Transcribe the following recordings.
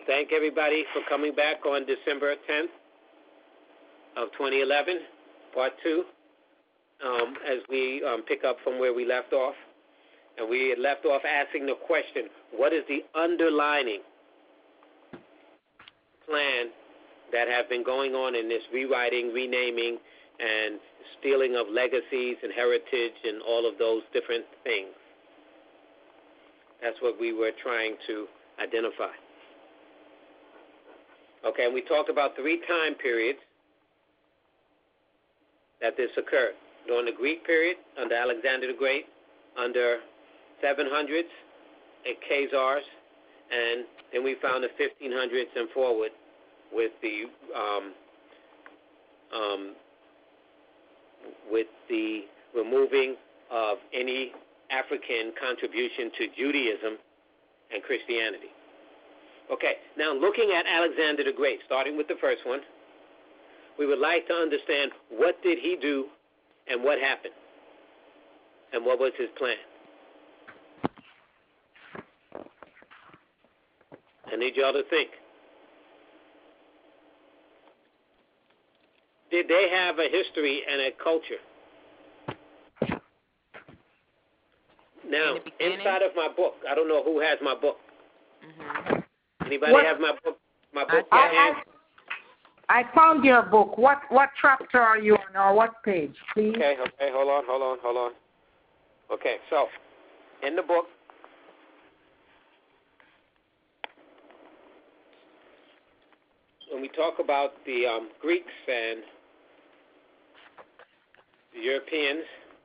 thank everybody for coming back on December 10th of 2011, part 2, as we pick up from where we left off. And we had left off asking the question, what is the underlining plan that have been going on in this rewriting, renaming, and stealing of legacies and heritage and all of those different things? That's what we were trying to identify. Okay, and we talked about 3 time periods that this occurred. During the Greek period, under Alexander the Great, under 700s at Khazars, and then we found the 1500s and forward with the removing of any African contribution to Judaism and Christianity. Okay, now looking at Alexander the Great, starting with the first one, we would like to understand what did he do and what happened and what was his plan. I need y'all to think. Did they have a history and a culture? Now, inside of my book, I don't know who has my book. Mm-hmm. Anybody have my book? My book? I found your book. What chapter are you on, or what page, please? Okay, hold on. Okay, so, in the book, when we talk about the Greeks and the Europeans,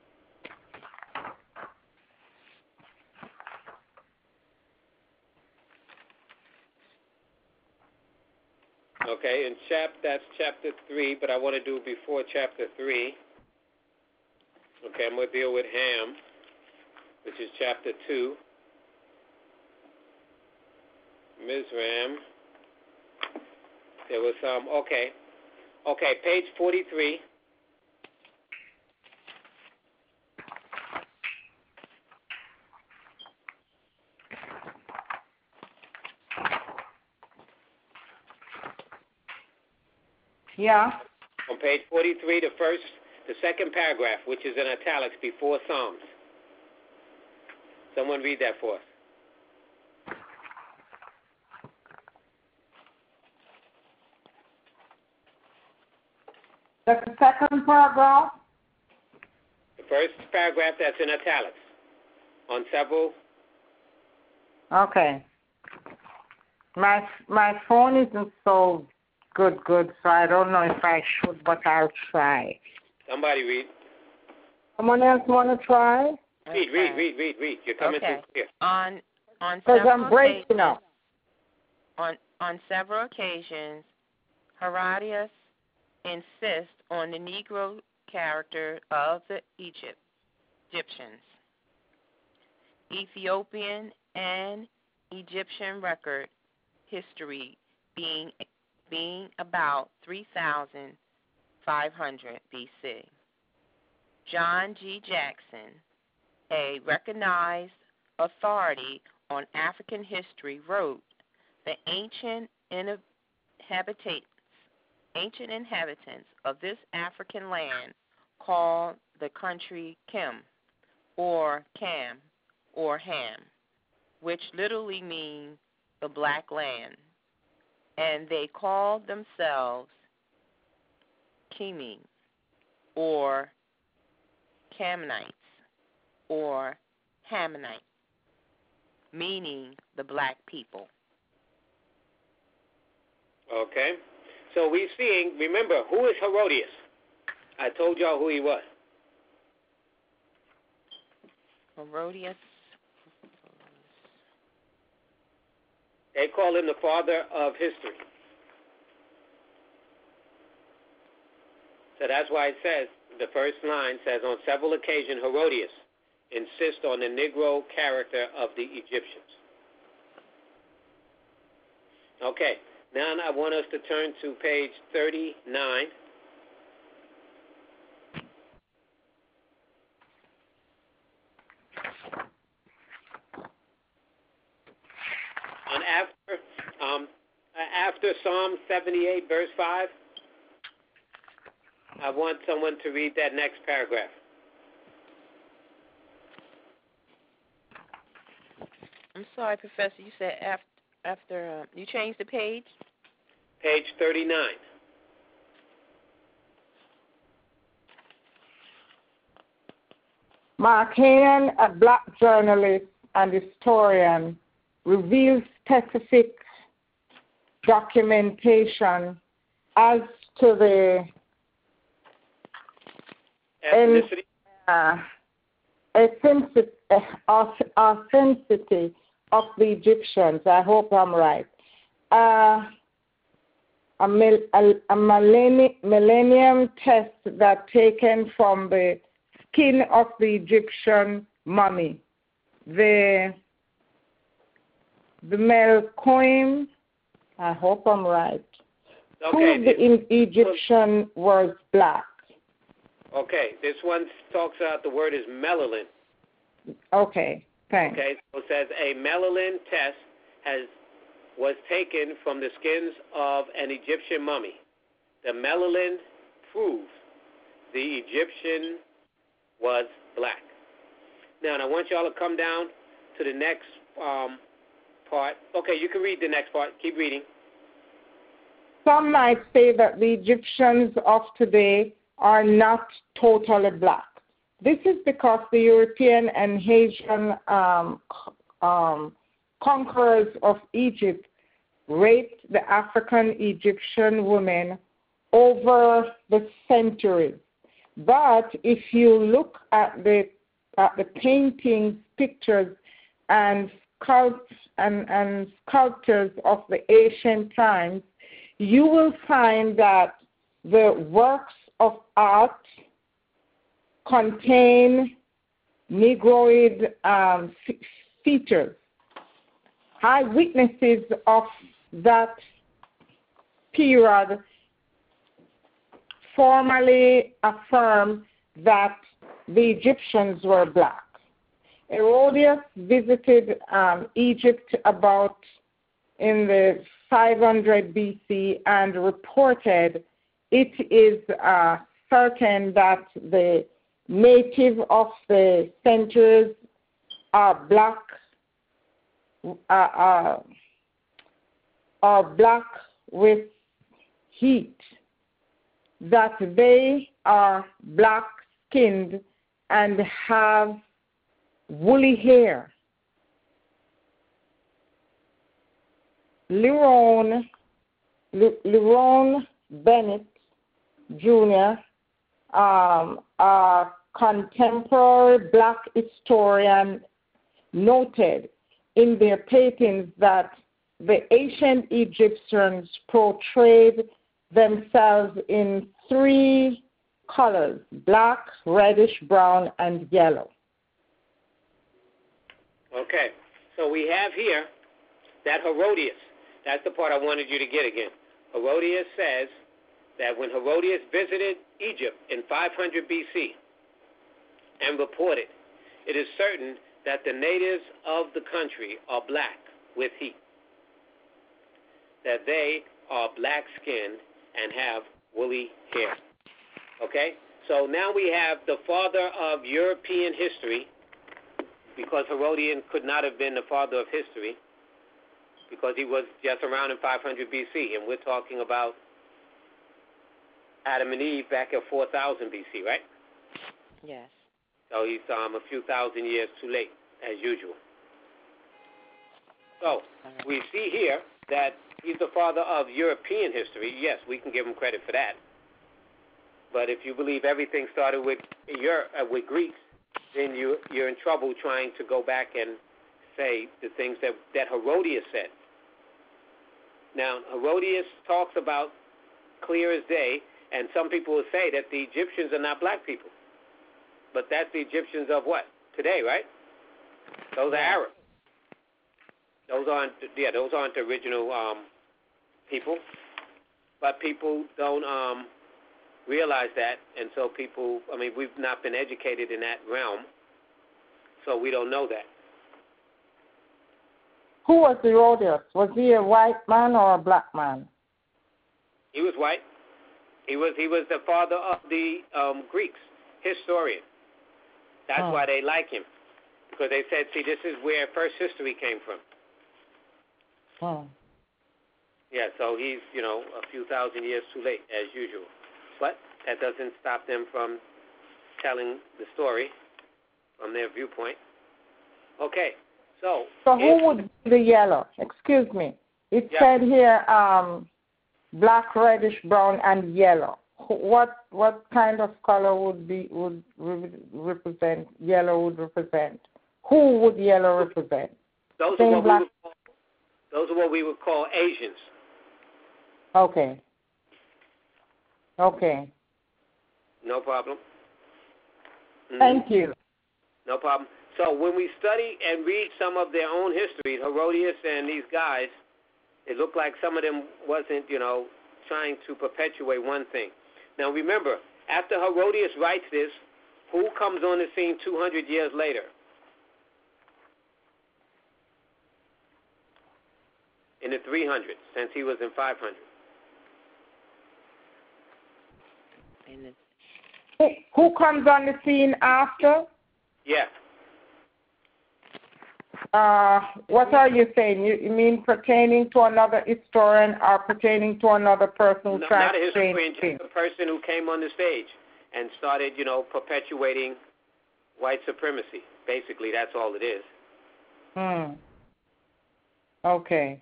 okay, and that's chapter 3, but I want to do before chapter 3. Okay, I'm going to deal with Ham, which is chapter 2. Mizraim. There was some, okay, page 43. Yeah. On page 43, the second paragraph, which is in italics before Psalms. Someone read that for us. The second paragraph? The first paragraph that's in italics on several. Okay. My phone isn't so good, so I don't know if I should, but I'll try. Somebody read. Someone else want to try? Okay. Read. You're coming through here. On because I'm breaking up. On several occasions, Herodias insists on the Negro character of the Egyptians. Ethiopian and Egyptian record history being about 3,500 B.C. John G. Jackson, a recognized authority on African history, wrote, "The ancient inhabitants of this African land called the country Kem, or Cam, or Ham, which literally means the black land, and they called themselves Kemi, or Canaanites, or Hamanites, meaning the black people." Okay. So we're seeing, remember, who is Herodias? I told y'all who he was. Herodias. They call him the father of history. So that's why it says, the first line says, on several occasions, Herodias insists on the Negro character of the Egyptians. Okay, now I want us to turn to page 39. And after after Psalm 78, verse 5, I want someone to read that next paragraph. I'm sorry, Professor. You said after you changed the page? Page 39. Mark Hanen, a black journalist and historian, reveals specific documentation as to the authenticity of the Egyptians. I hope I'm right. A millennium test that taken from the skin of the Egyptian mummy. The Melkoim, I hope I'm right, okay, proved the Egyptian was black. Okay, this one talks about the word is melanin. Okay, thanks. Okay, so it says a melanin test was taken from the skins of an Egyptian mummy. The melanin proves the Egyptian was black. Now, I want y'all to come down to the next part. Okay, you can read the next part. Keep reading. Some might say that the Egyptians of today are not totally black. This is because the European and Asian conquerors of Egypt raped the African Egyptian women over the centuries. But if you look at the paintings, pictures, and sculptures of the ancient times, you will find that the works of art contain Negroid features. Eyewitnesses of that period formally affirm that the Egyptians were black. Herodotus visited Egypt about in the 500 BC and reported it is certain that the native of the centuries are black with heat, that they are black-skinned and have woolly hair. Lerone Bennett Jr., a contemporary black historian, noted in their paintings that the ancient Egyptians portrayed themselves in three colors: black, reddish, brown, and yellow. Okay, so we have here that Herodias, that's the part I wanted you to get again. Herodias says that when Herodias visited Egypt in 500 BC and reported, it is certain that the natives of the country are black with heat, that they are black-skinned and have woolly hair. Okay? So now we have the father of European history, because Herodian could not have been the father of history, because he was just around in 500 BC, and we're talking about Adam and Eve back at 4000 BC, right? Yes. So he's a few thousand years too late, as usual. So we see here that he's the father of European history. Yes, we can give him credit for that. But if you believe everything started with Greeks, then you're in trouble trying to go back and say the things that Herodias said. Now, Herodias talks about clear as day, and some people will say that the Egyptians are not black people. But that's the Egyptians of what? Today, right? Those are Arabs. Those aren't the original people. But people don't realize that, and so we've not been educated in that realm, so we don't know that. Who was Herodias? Was he a white man or a black man? He was white. He was the father of the Greeks, historian. That's why they like him, because they said, see, this is where first history came from. Yeah, so he's, a few thousand years too late, as usual. But that doesn't stop them from telling the story from their viewpoint. Okay, so who would be the yellow? Excuse me. It said here black, reddish, brown, and yellow. What kind of color would represent yellow? Would represent who would yellow represent? Those are what we would call Asians. Okay. Okay. No problem. Thank you. No problem. So when we study and read some of their own history, Herodias and these guys, it looked like some of them wasn't, trying to perpetuate one thing. Now remember, after Herodias writes this, who comes on the scene 200 years later? In the 300s, since he was in 500. Who comes on the scene after? Yeah. What are you saying? You mean pertaining to another historian or pertaining to another person who tried to change things? Not a historian, just a person who came on the stage and started, perpetuating white supremacy. Basically, that's all it is. Okay.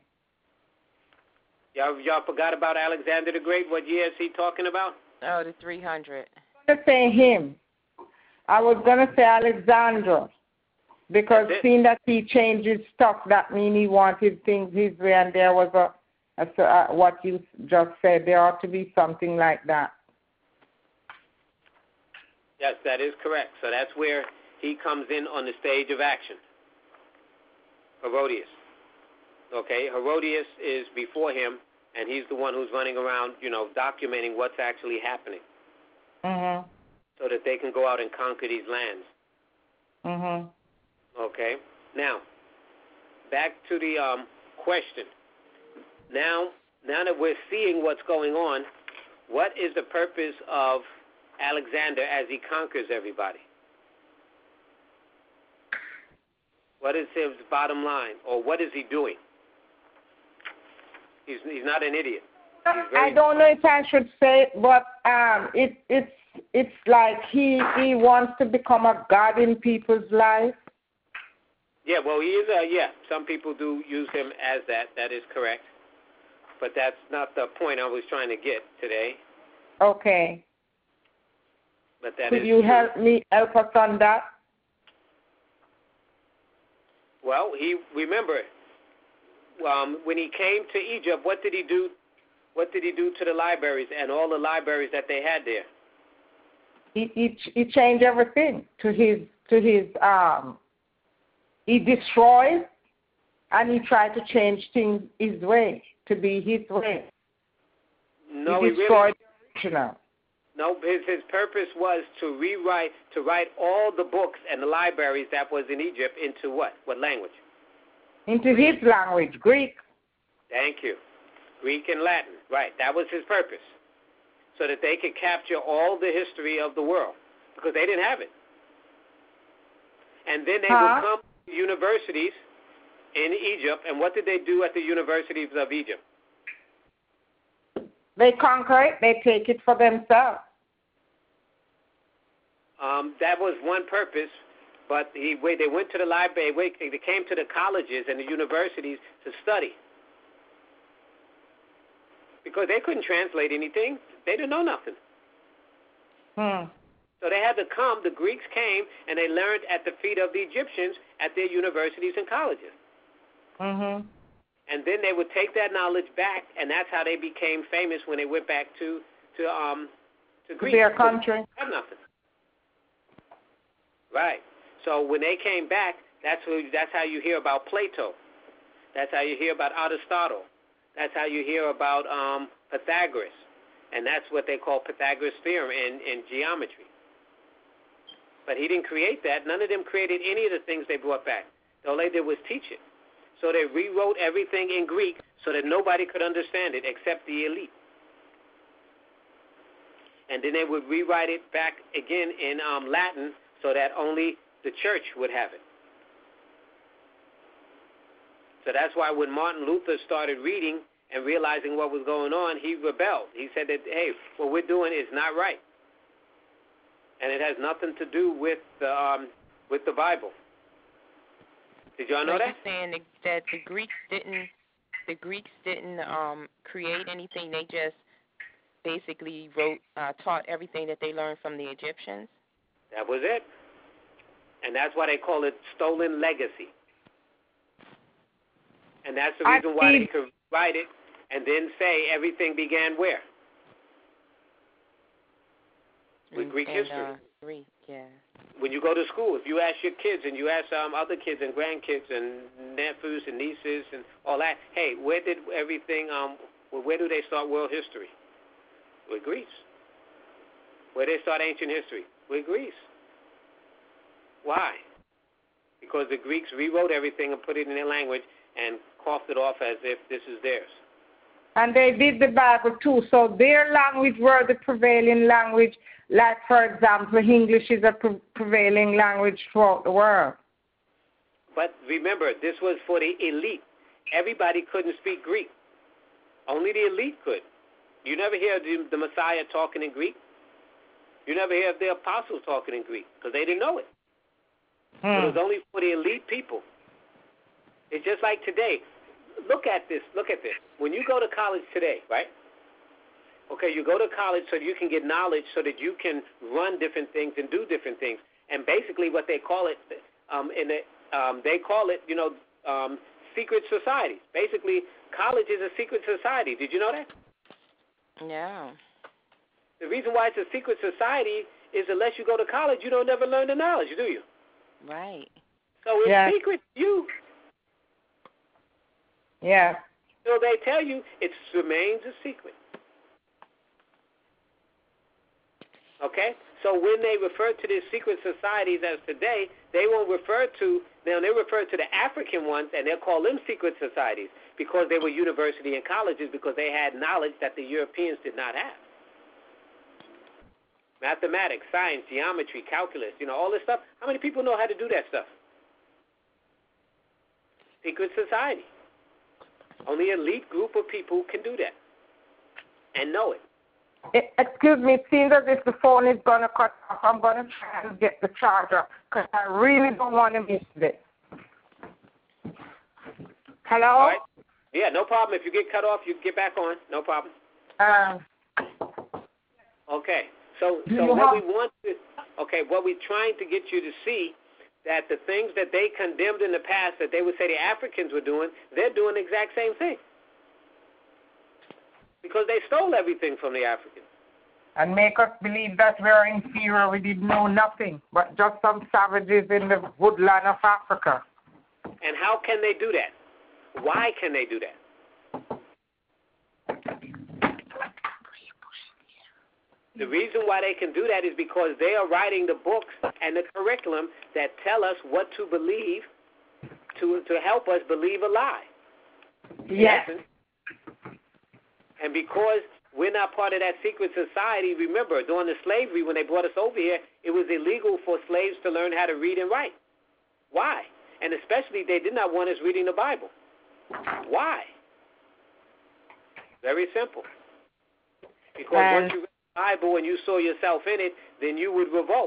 Y'all forgot about Alexander the Great? What year is he talking about? Oh, the 300. I was going to say him. I was going to say Alexander. Because seeing that he changed his stuff, that means he wanted things his way, and there was what you just said. There ought to be something like that. Yes, that is correct. So that's where he comes in on the stage of action. Herodias. Okay, Herodias is before him, and he's the one who's running around, documenting what's actually happening. So that they can go out and conquer these lands. Okay. Now, back to the question. Now that we're seeing what's going on, what is the purpose of Alexander as he conquers everybody? What is his bottom line, or what is he doing? He's not an idiot. I don't know if I should say it, but it's like he wants to become a god in people's lives. Yeah, well, he is. Some people do use him as that. That is correct. But that's not the point I was trying to get today. Okay. But that Could you help us on that? Well, remember when he came to Egypt, what did he do? What did he do to the libraries and all the libraries that they had there? He changed everything to his. He destroyed, and he tried to change things his way, to be his way. No, he destroyed the original. No, his purpose was to write all the books and the libraries that was in Egypt into what? What language? Into his language, Greek. Thank you. Greek and Latin, right. That was his purpose, so that they could capture all the history of the world, because they didn't have it. And then they would come to universities in Egypt, and what did they do at the universities of Egypt? They conquer it. They take it for themselves. That was one purpose, but they went to the library. They came to the colleges and the universities to study, because they couldn't translate anything. They didn't know nothing. So they had to come. The Greeks came, and they learned at the feet of the Egyptians at their universities and colleges. And then they would take that knowledge back, and that's how they became famous when they went back to Greece. Their country. They had nothing. Right. So when they came back, that's how you hear about Plato. That's how you hear about Aristotle. That's how you hear about Pythagoras. And that's what they call Pythagoras' theorem in geometry. But he didn't create that. None of them created any of the things they brought back. All they did was teach it. So they rewrote everything in Greek so that nobody could understand it except the elite. And then they would rewrite it back again in Latin so that only the church would have it. So that's why when Martin Luther started reading and realizing what was going on, he rebelled. He said that, hey, what we're doing is not right. And it has nothing to do with the Bible. Did y'all know that? You're saying that the Greeks didn't create anything. They just basically taught everything that they learned from the Egyptians. That was it. And that's why they call it stolen legacy. And that's the reason why they could write it and then say everything began where? With Greek history. Greek, yeah. When you go to school, if you ask your kids and you ask other kids and grandkids and nephews and nieces and all that, hey, where did everything, where do they start world history? With Greece. Where they start ancient history? With Greece. Why? Because the Greeks rewrote everything and put it in their language and coughed it off as if this is theirs. And they did the Bible too, so their language were the prevailing language. Like, for example, English is a prevailing language throughout the world. But remember, this was for the elite. Everybody couldn't speak Greek. Only the elite could. You never hear the Messiah talking in Greek. You never hear the apostles talking in Greek because they didn't know it. It was only for the elite people. It's just like today. Look at this. When you go to college today, right? Okay, you go to college so you can get knowledge so that you can run different things and do different things. And basically what they call it, they call it, secret societies. Basically, college is a secret society. Did you know that? Yeah. The reason why it's a secret society is unless you go to college, you don't ever learn the knowledge, do you? Right. So it's secret to you. Yeah. So they tell you it remains a secret. Okay? So when they refer to these secret societies as today, they won't refer to, now they refer to the African ones and they'll call them secret societies because they were university and colleges because they had knowledge that the Europeans did not have. Mathematics, science, geometry, calculus, all this stuff. How many people know how to do that stuff? Secret society. Only an elite group of people can do that and know it. Excuse me, it seems as if the phone is going to cut off. I'm going to try and get the charger because I really don't want to miss this. Hello? All right. Yeah, no problem. If you get cut off, you get back on. No problem. Okay. So what we're trying to get you to see that the things that they condemned in the past that they would say the Africans were doing, they're doing the exact same thing. Because they stole everything from the Africans. And make us believe that we're inferior, we did know nothing, but just some savages in the woodland of Africa. And how can they do that? Why can they do that? The reason why they can do that is because they are writing the books and the curriculum that tell us what to believe to help us believe a lie. Yes. And because we're not part of that secret society, remember, during the slavery, when they brought us over here, it was illegal for slaves to learn how to read and write. Why? And especially they did not want us reading the Bible. Why? Very simple. Because once you read the Bible and you saw yourself in it, then you would revolt.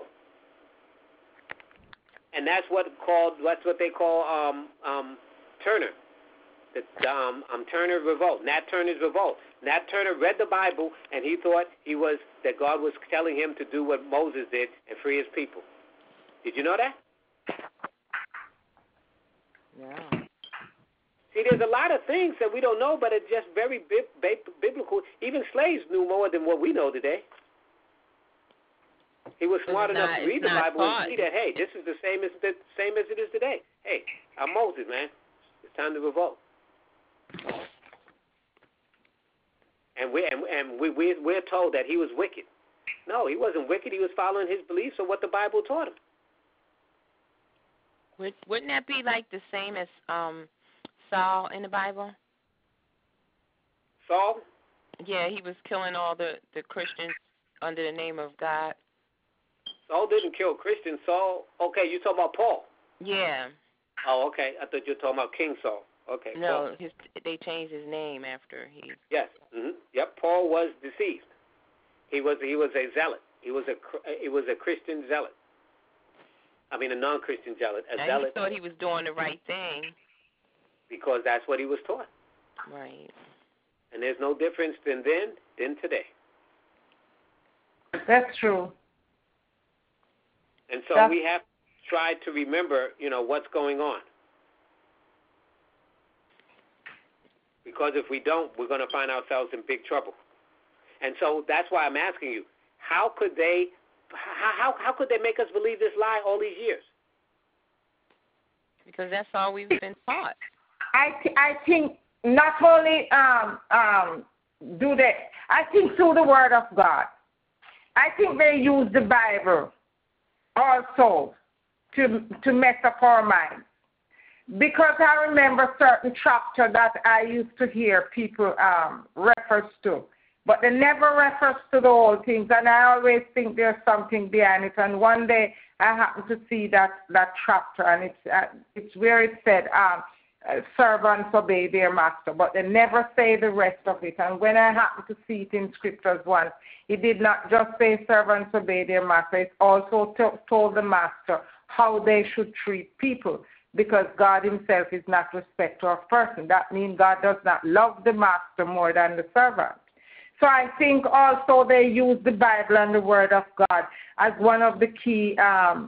And that's what they call Turner. The Turner revolt. Nat Turner's revolt. Nat Turner read the Bible and he thought that God was telling him to do what Moses did and free his people. Did you know that? Yeah. See, there's a lot of things that we don't know, but it's just very biblical. Even slaves knew more than what we know today. He was smart enough to read the Bible and see that, hey, this is the same as it is today. Hey, I'm Moses, man. It's time to revolt. And we're told that he was wicked. No, he wasn't wicked. He was following his beliefs of what the Bible taught him. Wouldn't that be like the same as Saul in the Bible? Saul? Yeah, he was killing all the Christians under the name of God. Saul didn't kill Christians. Saul, okay, you talking about Paul? Yeah. Oh, okay. I thought you were talking about King Saul. Okay. No, they changed his name after he. Yes. Yep. Paul was deceived. He was a zealot. He was a Christian zealot. I mean, a non-Christian zealot. A and zealot. He thought he was doing the right thing. Because that's what he was taught. Right. And there's no difference than then than today. That's true. And so we have tried to remember, what's going on. Because if we don't, we're going to find ourselves in big trouble. And so that's why I'm asking you, how could they make us believe this lie all these years? Because that's all we've been taught. I think not only do they, I think through the Word of God. I think they use the Bible also to mess up our minds. Because I remember certain chapters that I used to hear people refer to, but they never refer to the old things, and I always think there's something behind it. And one day I happened to see that chapter, and it's where it said, servants obey their master, but they never say the rest of it. And when I happened to see it in scriptures once, it did not just say servants obey their master, it also told the master how they should treat people, because God himself is not respecter of person. That means God does not love the master more than the servant. So I think also they use the Bible and the Word of God as one of the key, I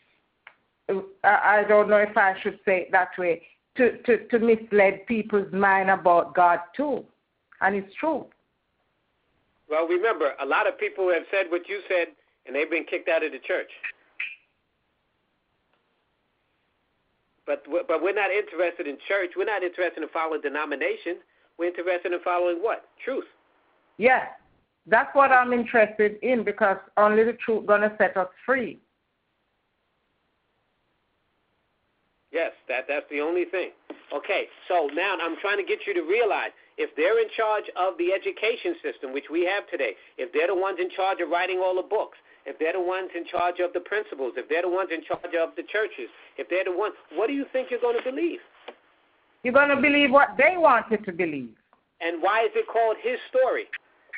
don't know if I should say it that way, to mislead people's mind about God too. And it's true. Well, remember, a lot of people have said what you said, and they've been kicked out of the church. But we're not interested in church. We're not interested in following denomination. We're interested in following what? Truth. Yes. That's what I'm interested in, because only the truth going to set us free. Yes, that's the only thing. Okay, so now I'm trying to get you to realize, if they're in charge of the education system, which we have today, if they're the ones in charge of writing all the books, if they're the ones in charge of the principals, if they're the ones in charge of the churches, if they're the ones, what do you think you're going to believe? You're going to believe what they wanted to believe. And why is it called his story?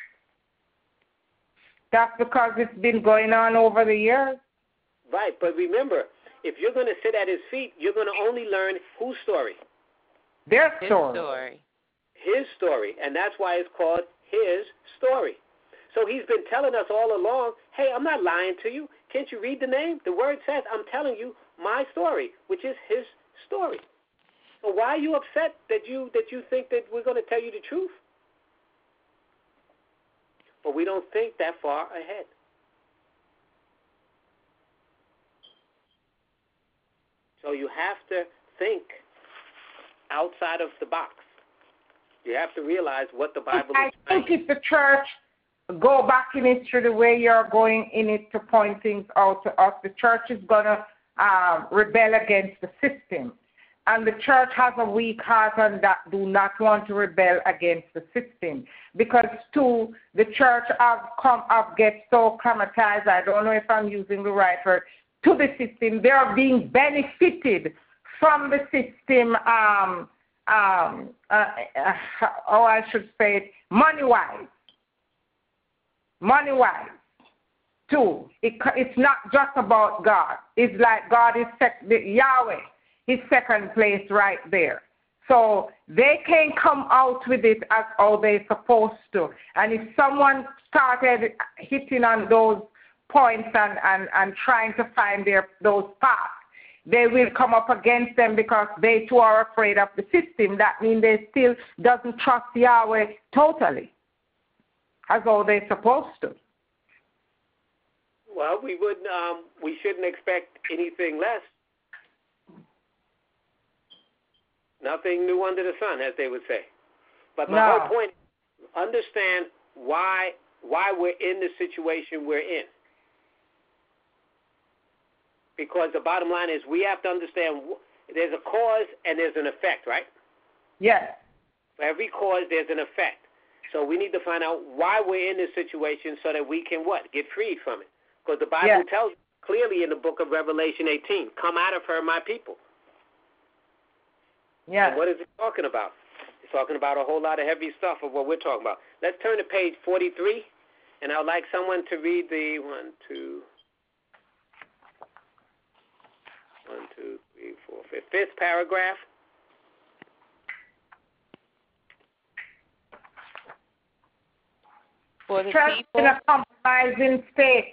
That's because it's been going on over the years. Right, but remember, if you're going to sit at his feet, you're going to only learn whose story? Their story. His story. His story, and that's why it's called his story. So he's been telling us all along, hey, I'm not lying to you. Can't you read the name? The word says I'm telling you my story, which is his story. So why are you upset that you think that we're going to tell you the truth? But we don't think that far ahead. So you have to think outside of the box. You have to realize what the Bible is saying. I think if the church go back in history the way you're going in it to point things out to us, the church is going to rebel against the system. And the church has a weak heart and that do not want to rebel against the system. Because, too, the church get so traumatized, I don't know if I'm using the right word, to the system. They are being benefited from the system, I should say it, money-wise. Money-wise, too. It's not just about God. It's like God is Yahweh is second place right there. So they can't come out with it as how they're supposed to. And if someone started hitting on those points and trying to find those paths, they will come up against them because they too are afraid of the system. That means they still doesn't trust Yahweh totally, as though they're supposed to. Well, we shouldn't expect anything less. Nothing new under the sun, as they would say. But my whole point is understand why we're in the situation we're in. Because the bottom line is we have to understand there's a cause and there's an effect, right? Yes. For every cause, there's an effect. So we need to find out why we're in this situation so that we can what? Get freed from it. Because the Bible tells us clearly in the book of Revelation 18, come out of her, my people. Yes. And what is it talking about? It's talking about a whole lot of heavy stuff of what we're talking about. Let's turn to page 43, and I would like someone to read the 5th paragraph. For the Church people, in a compromising state.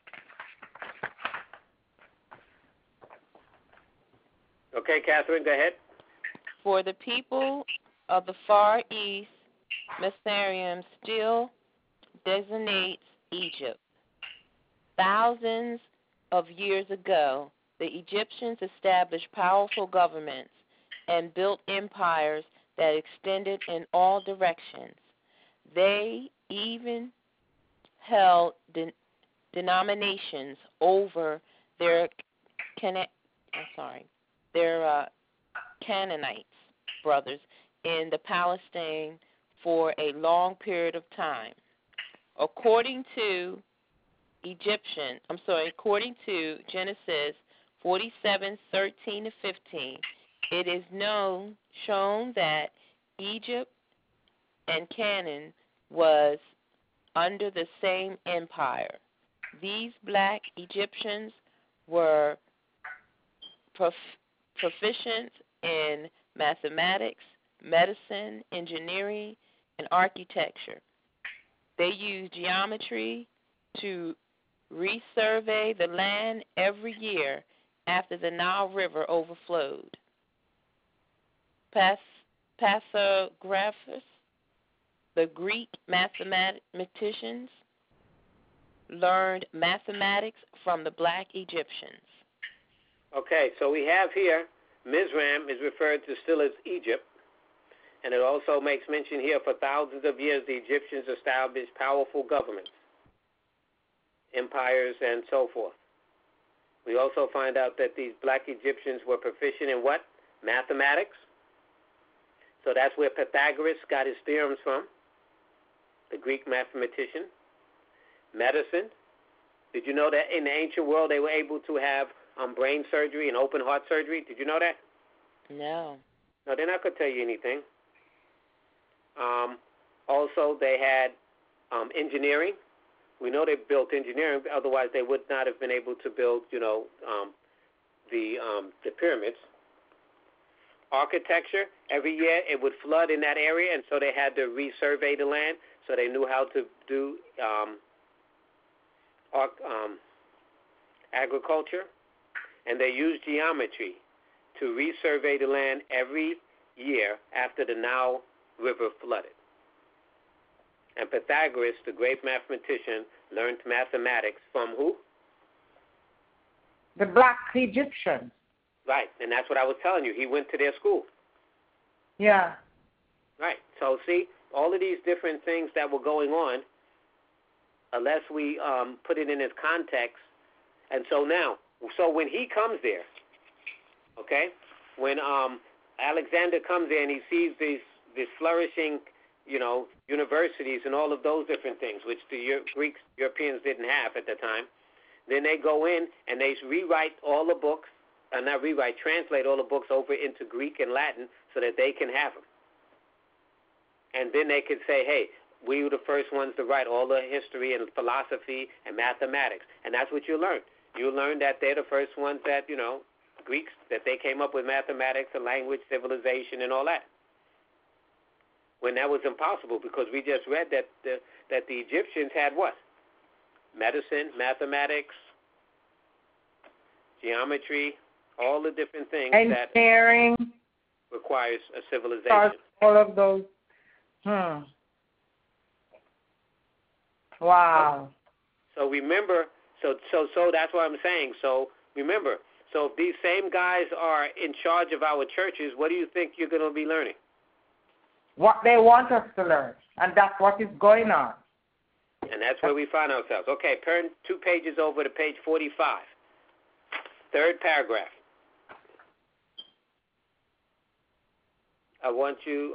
Okay, Catherine, go ahead. For the people of the Far East, Mizraim still designates Egypt. Thousands of years ago, the Egyptians established powerful governments and built empires that extended in all directions. They even held denominations over their Canaanites brothers in the Palestine for a long period of time. According to Genesis 47:13-15, it is shown that Egypt and Canaan was under the same empire. These black Egyptians were proficient in mathematics, medicine, engineering, and architecture. They used geometry to resurvey the land every year after the Nile River overflowed. Pythagoras, the Greek mathematicians, learned mathematics from the black Egyptians. Okay, so we have here, Mizraim is referred to still as Egypt, and it also makes mention here for thousands of years the Egyptians established powerful governments, empires, and so forth. We also find out that these black Egyptians were proficient in what? Mathematics. So that's where Pythagoras got his theorems from, the Greek mathematician. Medicine. Did you know that in the ancient world they were able to have brain surgery and open heart surgery? Did you know that? No. No, they're not going to tell you anything. Also, they had engineering. We know they built engineering, otherwise they would not have been able to build, the pyramids. Architecture. Every year it would flood in that area, and so they had to resurvey the land, so they knew how to do agriculture, and they used geometry to resurvey the land every year after the Nile River flooded. And Pythagoras, the great mathematician, learned mathematics from who? The black Egyptians. Right, and that's what I was telling you. He went to their school. Yeah. Right. So, see, all of these different things that were going on, unless we put it in its context. And so now, when he comes there, okay, when Alexander comes there and he sees these flourishing, universities and all of those different things, which the Europeans didn't have at the time, then they go in and they rewrite all the books, translate all the books over into Greek and Latin so that they can have them. And then they could say, hey, we were the first ones to write all the history and philosophy and mathematics. And that's what you learn. You learn that they're the first ones that, Greeks, that they came up with mathematics and language, civilization, and all that. When that was impossible, because we just read that the Egyptians had what? Medicine, mathematics, geometry, all the different things engineering that requires a civilization. All of those. Wow. So remember, so that's what I'm saying. So remember, so if these same guys are in charge of our churches, what do you think you're going to be learning? What they want us to learn, and that's what is going on. And that's where we find ourselves. Okay, turn 2 pages over to page 45. Third paragraph. I want you.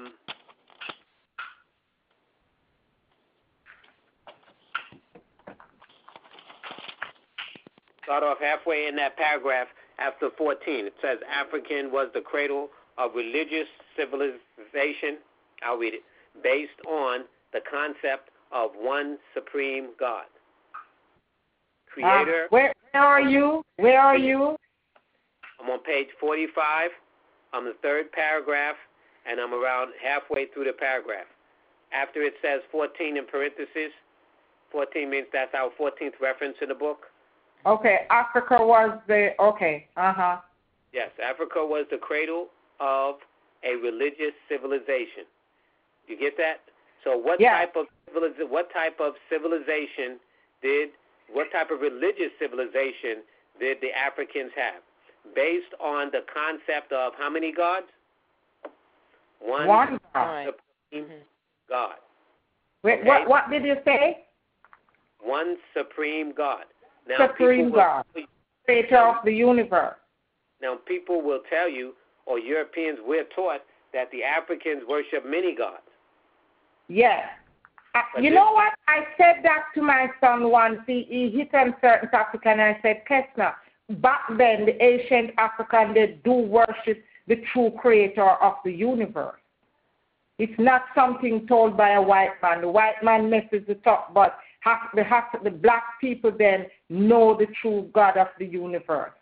Start off halfway in that paragraph after 14. It says African was the cradle of religious civilization. I'll read it. Based on the concept of one supreme God. Creator. Where are you? Where are you? I'm on page 45. I'm the third paragraph, and I'm around halfway through the paragraph. After it says 14 in parentheses, 14 means that's our 14th reference in the book. Okay, Africa was the, okay, Yes, Africa was the cradle of a religious civilization. You get that? So what type of civilization what type of religious civilization did the Africans have? Based on the concept of how many gods? One God. supreme God. Wait, Okay? what did you say? One supreme God. Now, Supreme God, creator of the universe. Now, people will tell you, or Europeans, we're taught that the Africans worship many gods. Yes. You know what? I said that to my son once. He hit on certain topic, and I said, Kessler, back then, the ancient African, they do worship the true creator of the universe. It's not something told by a white man. The white man messes it up, but the black people then know the true God of the universe.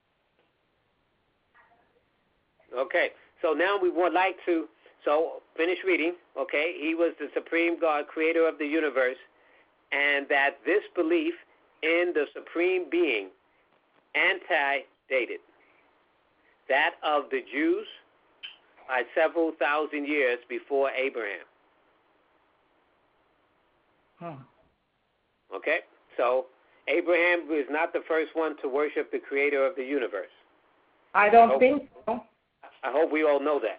Okay, so now we would like to, finish reading, okay? He was the supreme God, creator of the universe, and that this belief in the supreme being antedated that of the Jews by several thousand years before Abraham. Okay, so Abraham is not the first one to worship the creator of the universe. I don't think so. I hope we all know that.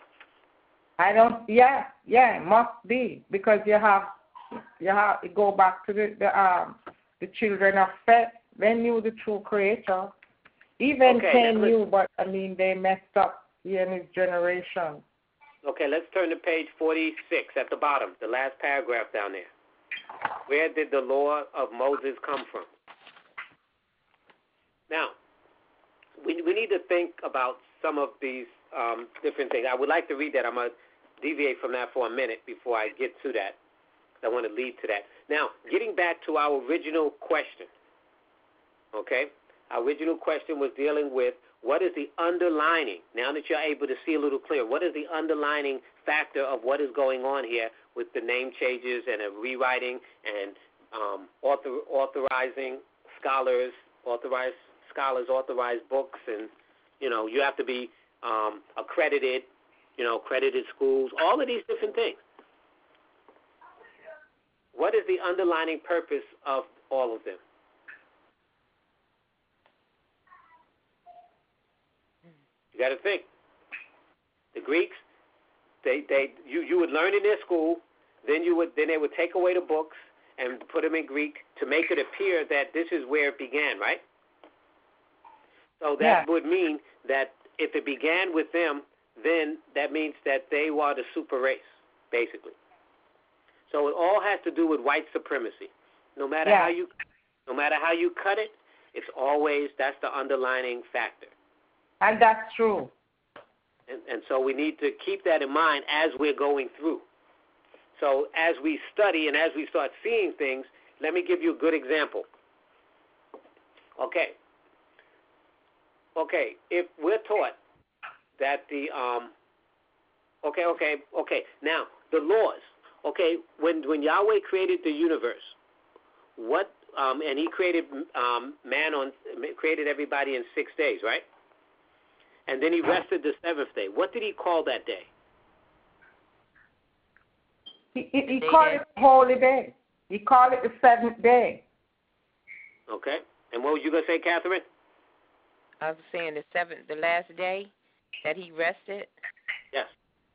It must be, because you have to go back to the children of Seth. They knew the true creator. Even Cain knew, but they messed up he and his generation. Okay, let's turn to page 46 at the bottom, the last paragraph down there. Where did the law of Moses come from? Now, we need to think about some of these different things. I would like to read that. I'm going to deviate from that for a minute before I get to that. I want to lead to that. Now, getting back to our original question, okay? Our original question was dealing with what is the underlining, now that you're able to see a little clearer, what is the underlining factor of what is going on here with the name changes and a rewriting and authorizing scholars, authorize books, and, you have to be accredited, accredited schools, all of these different things. What is the underlining purpose of all of them? You got to think. The Greeks, you would learn in their school, then they would take away the books and put them in Greek to make it appear that this is where it began, right? So that would mean that if it began with them, then that means that they were the super race, basically. So it all has to do with white supremacy. No matter how you cut it, it's always, that's the underlining factor. And that's true. And so we need to keep that in mind as we're going through. So as we study and as we start seeing things, let me give you a good example. Okay, if we're taught that the, now the laws, when Yahweh created the universe, and he created created everybody in 6 days, right? And then he rested the seventh day. What did he call that day? He called it holy day. He called it the seventh day. Okay. And what was you going to say, Catherine? I was saying the last day that he rested. Yes.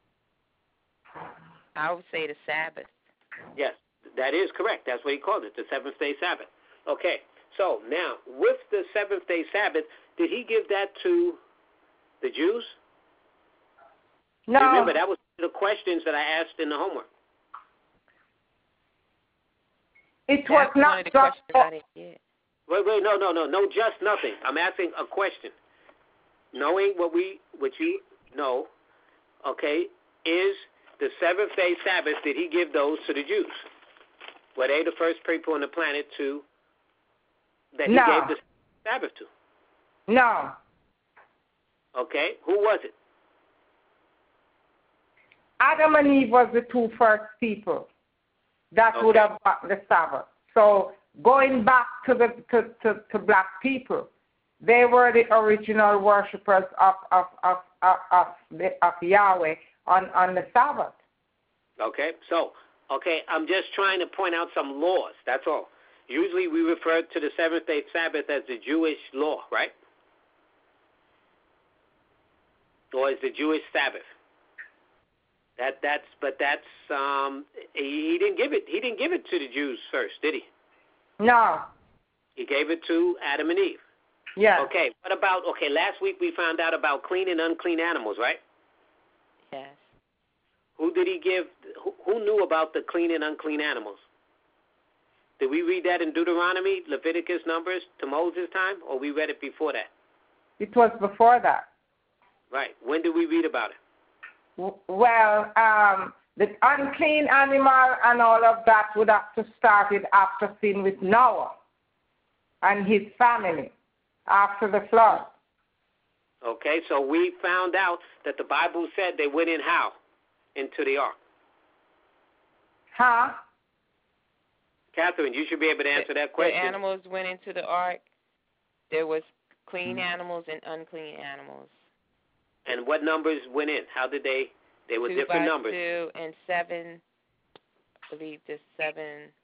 I would say the Sabbath. Yes, that is correct. That's what he called it, the seventh day Sabbath. Okay. So now, with the seventh day Sabbath, did he give that to the Jews? No. Remember, that was the questions that I asked in the homework. It was not one of the questions I didn't get. Wait, no, just nothing. I'm asking a question. Knowing what you know, okay, is the seventh-day Sabbath, did he give those to the Jews? Were they the first people on the planet that he gave the Sabbath to? No. Okay, who was it? Adam and Eve was the two first people that would have got the Sabbath. So going back to the black people, they were the original worshippers of Yahweh on the Sabbath. Okay, so I'm just trying to point out some laws. That's all. Usually we refer to the seventh-day Sabbath as the Jewish law, right? Or as the Jewish Sabbath. He didn't give it. He didn't give it to the Jews first, did he? No. He gave it to Adam and Eve. Yeah. Okay. What about? Okay. Last week we found out about clean and unclean animals, right? Yes. Who did he give? Who knew about the clean and unclean animals? Did we read that in Deuteronomy, Leviticus, Numbers to Moses' time, or we read it before that? It was before that. Right. When did we read about it? Well, the unclean animal and all of that would have to start it after sin with Noah and his family after the flood. Okay, so we found out that the Bible said they went in how? Into the ark. Huh? Catherine, you should be able to answer that question. The animals went into the ark. There was clean animals and unclean animals. And what numbers went in? How did they were different numbers. 2 and 7. I believe there's 7.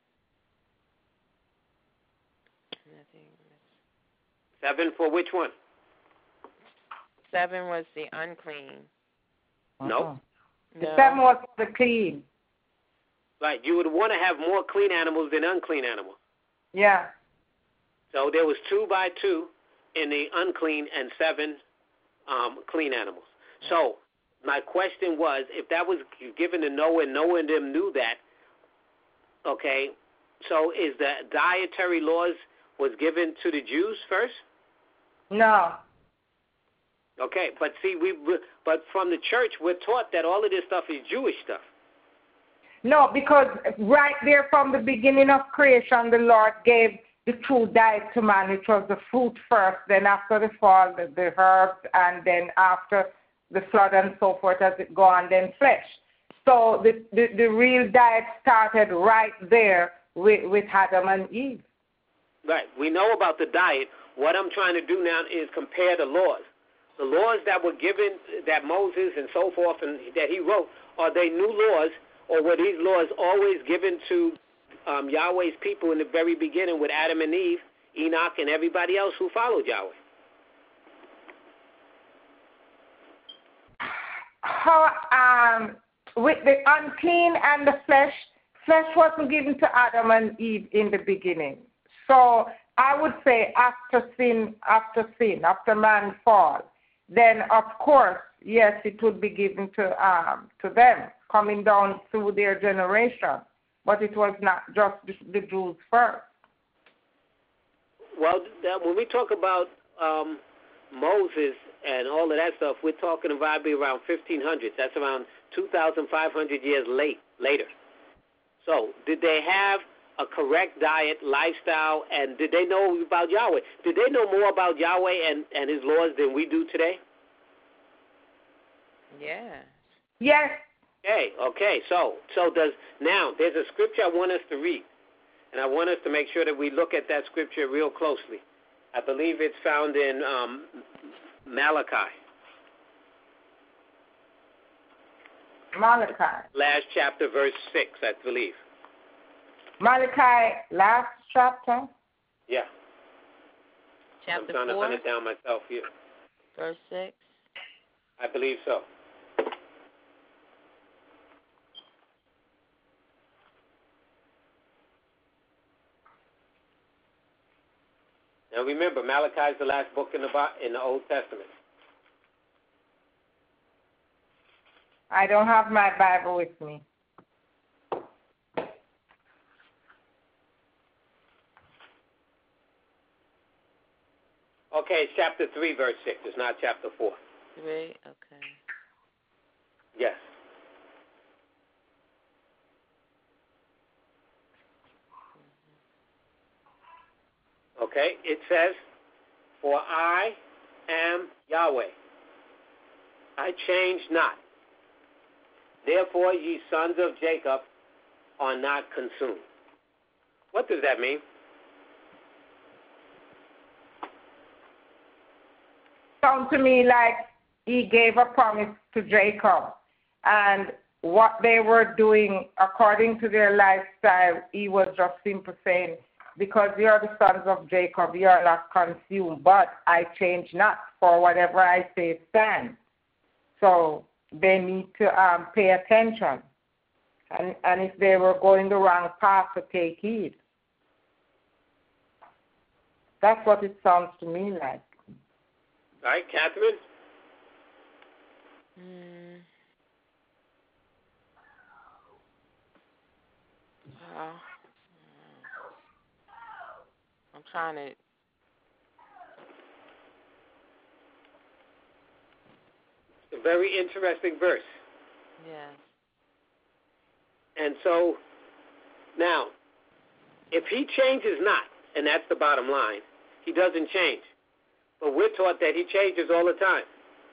7 for which one? 7 was the unclean. No. The 7 was the clean. Right. You would want to have more clean animals than unclean animals. Yeah. So there was 2 by 2 in the unclean and 7 clean animals. So my question was, if that was given to Noah and Noah and them knew that, okay, so is the dietary laws was given to the Jews first? No. Okay, but see, but from the church, we're taught that all of this stuff is Jewish stuff. No, because right there from the beginning of creation, the Lord gave the true diet to man, which was the fruit first, then after the fall, the herbs, and then after the flood and so forth as it go on, then flesh. So the real diet started right there with Adam and Eve. Right. We know about the diet. What I'm trying to do now is compare the laws. The laws that were given, that Moses and so forth, and that he wrote, are they new laws, or were these laws always given to Yahweh's people in the very beginning with Adam and Eve, Enoch, and everybody else who followed Yahweh? How, with the unclean and the flesh wasn't given to Adam and Eve in the beginning. So I would say after man fall, then of course, yes, it would be given to them, coming down through their generation. But it was not just the Jews first. Well, when we talk about Moses and all of that stuff, we're talking about around 1500. That's around 2,500 years later. So did they have a correct diet, lifestyle, and did they know about Yahweh? Did they know more about Yahweh and his laws than we do today? Yeah. Yes. Okay. So there's a scripture I want us to read, and I want us to make sure that we look at that scripture real closely. I believe it's found in Malachi. Last chapter, verse 6, I believe. Malachi, last chapter? Yeah. Chapter 4? I'm trying to hunt it down myself here. Verse 6? I believe so. Now remember, Malachi is the last book in the Old Testament. I don't have my Bible with me. Okay, it's chapter 3, verse 6. It's not chapter 4. 3, okay. Yes. Okay, it says, "For I am Yahweh. I change not. Therefore ye sons of Jacob are not consumed." What does that mean? Sounds to me like he gave a promise to Jacob, and what they were doing according to their lifestyle, he was just simply saying, because you are the sons of Jacob, you are not consumed, but I change not, for whatever I say stands. So they need to pay attention. And if they were going the wrong path, to take heed. That's what it sounds to me like. All right, Catherine? I'm trying to. It's a very interesting verse. Yes. And so, now, if he changes not, and that's the bottom line, he doesn't change. But we're taught that he changes all the time.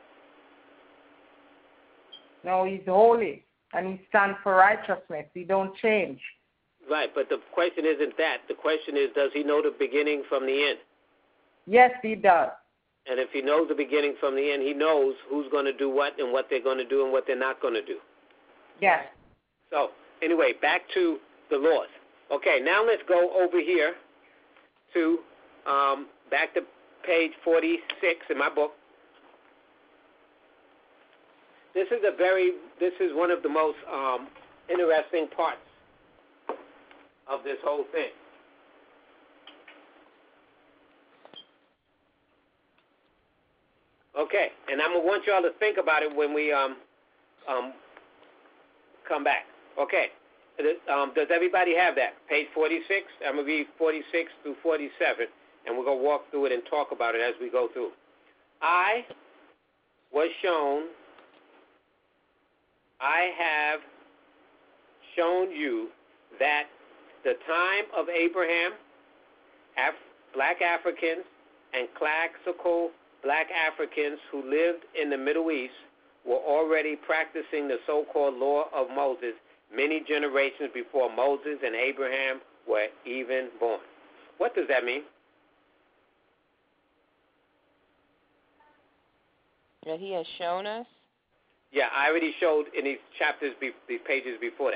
No, he's holy, and he stands for righteousness. He don't change. Right, but the question isn't that. The question is, does he know the beginning from the end? Yes, he does. And if he knows the beginning from the end, he knows who's going to do what and what they're going to do and what they're not going to do. Yes. So, anyway, back to the laws. Okay, now let's go over here to back to page 46 in my book. This is one of the most interesting parts of this whole thing. Okay, and I'm going to want y'all to think about it when we come back. Okay, does everybody have that? Page 46? I'm going to read 46 through 47, and we're going to walk through it and talk about it as we go through. I have shown you that the time of Abraham, black Africans, and classical black Africans who lived in the Middle East were already practicing the so-called law of Moses many generations before Moses and Abraham were even born. What does that mean? That he has shown us? Yeah, I already showed in these chapters, these pages before that.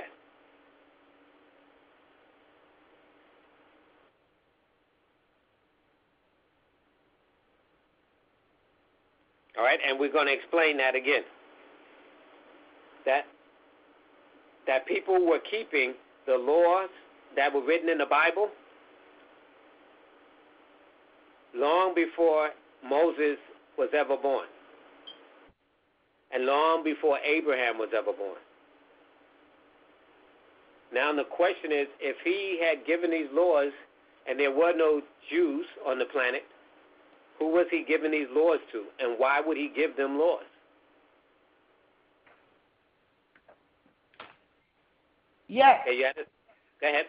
All right, and we're going to explain that again. That people were keeping the laws that were written in the Bible long before Moses was ever born, and long before Abraham was ever born. Now the question is, if he had given these laws and there were no Jews on the planet, who was he giving these laws to, and why would he give them laws? Yes. Okay, go ahead.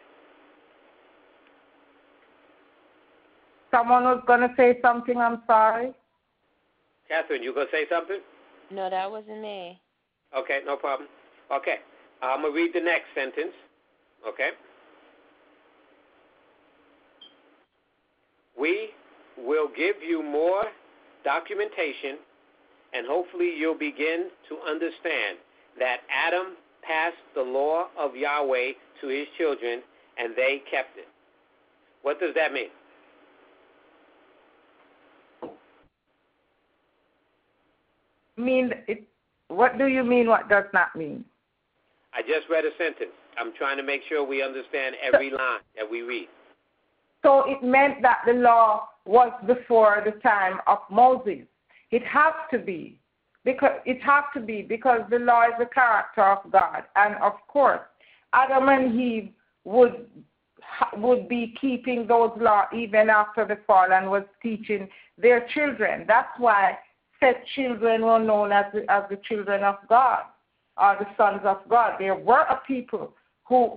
Someone was going to say something, I'm sorry. Catherine, you going to say something? No, that wasn't me. Okay, no problem. Okay, I'm going to read the next sentence. Okay. We will give you more documentation, and hopefully you'll begin to understand that Adam passed the law of Yahweh to his children, and they kept it. What does that mean? What do you mean what does not mean? I just read a sentence. I'm trying to make sure we understand every line that we read. So it meant that the law was before the time of Moses. It has to be, because it has to be, because the law is the character of God. And of course, Adam and Eve would be keeping those laws even after the fall and was teaching their children. That's why Seth's children were known as the children of God, or the sons of God. There were a people who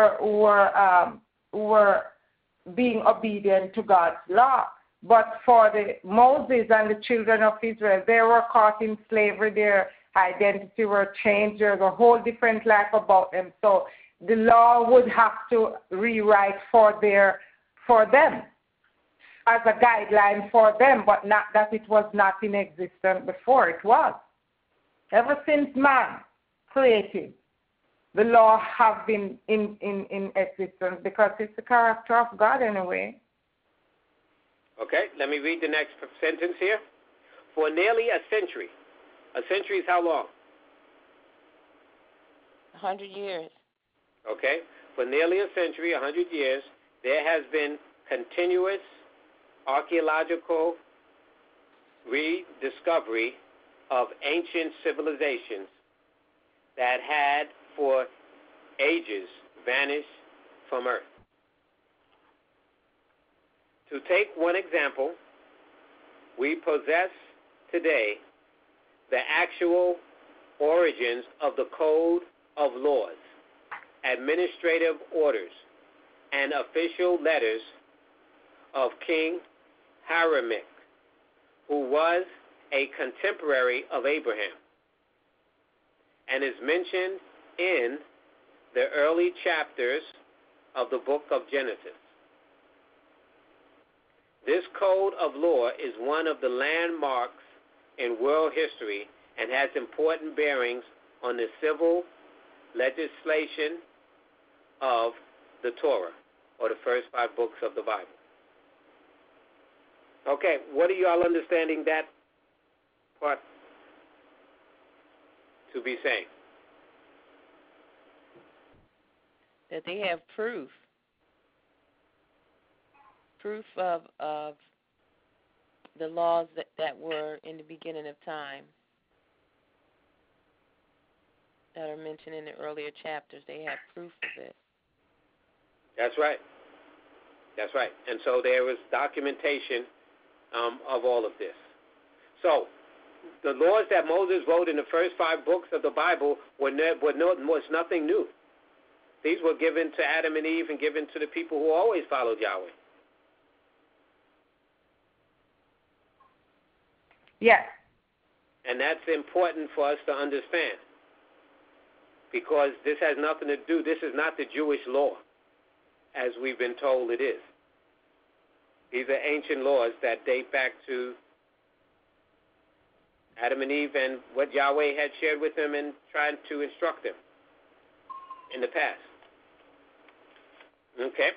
were being obedient to God's law. But for Moses and the children of Israel, they were caught in slavery. Their identity were changed. There's a whole different life about them. So the law would have to rewrite for them as a guideline for them, but not that it was not in existence before. It was. Ever since man created, the law have been in existence because it's the character of God anyway. Okay, let me read the next sentence here. For nearly a century is how long? 100 years. Okay, for nearly a century, 100 years, there has been continuous archaeological rediscovery of ancient civilizations that had for ages vanished from Earth. To take one example, we possess today the actual origins of the code of laws, administrative orders, and official letters of King Hieronymus, who was a contemporary of Abraham, and is mentioned in the early chapters of the book of Genesis. This code of law is one of the landmarks in world history and has important bearings on the civil legislation of the Torah, or the first 5 books of the Bible. Okay, what are y'all understanding that part to be saying? That they have proof of the laws that were in the beginning of time that are mentioned in the earlier chapters. They have proof of it. That's right. That's right. And so there was documentation of all of this. So the laws that Moses wrote in the first 5 books of the Bible was nothing new. These were given to Adam and Eve and given to the people who always followed Yahweh. Yes. And that's important for us to understand, because this has nothing to do, this is not the Jewish law as we've been told it is. These are ancient laws that date back to Adam and Eve and what Yahweh had shared with them and tried to instruct them in the past. Okay.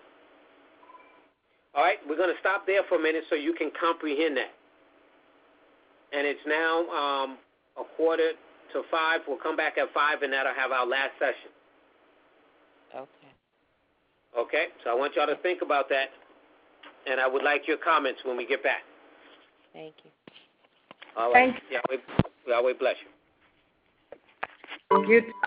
All right, we're going to stop there for a minute so you can comprehend that. And it's now 4:45. We'll come back at 5, and that'll have our last session. Okay. Okay, so I want y'all to think about that, and I would like your comments when we get back. Thank you. All right. Yahweh bless you. You